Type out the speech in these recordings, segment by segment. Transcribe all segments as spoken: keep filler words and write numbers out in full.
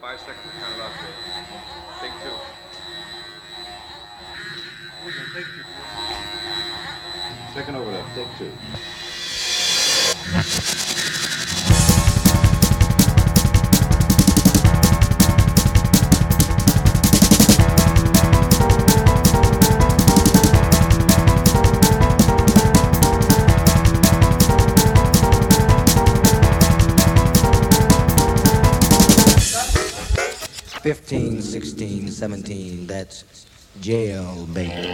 Five seconds to count it off. Take two. Take two. Second over there. Take two. Fifteen, sixteen, seventeen, that's jail, baby.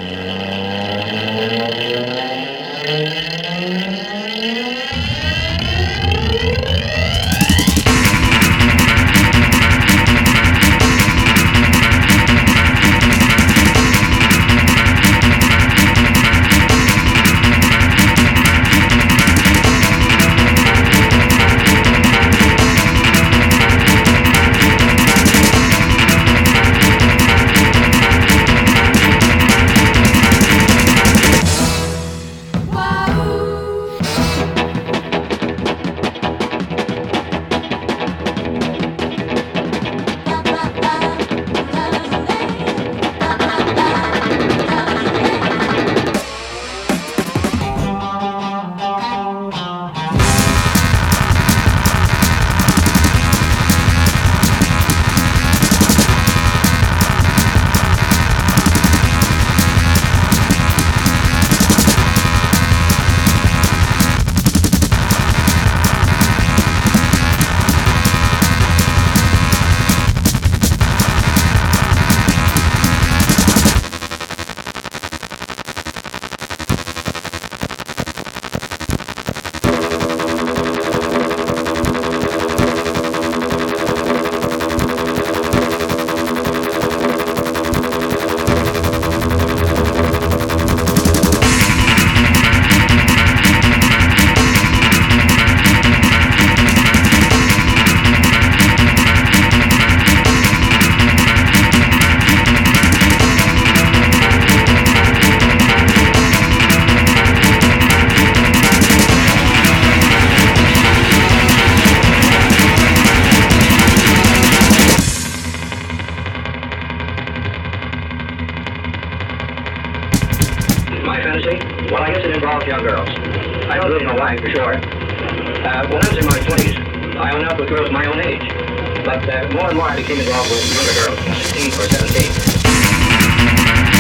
My fantasy? Well, I guess it involves young girls. I don't live in Hawaii for sure. Uh, when I was in my twenties, I hung out with girls my own age. But uh, more and more I became involved with younger girls, sixteen or seventeen.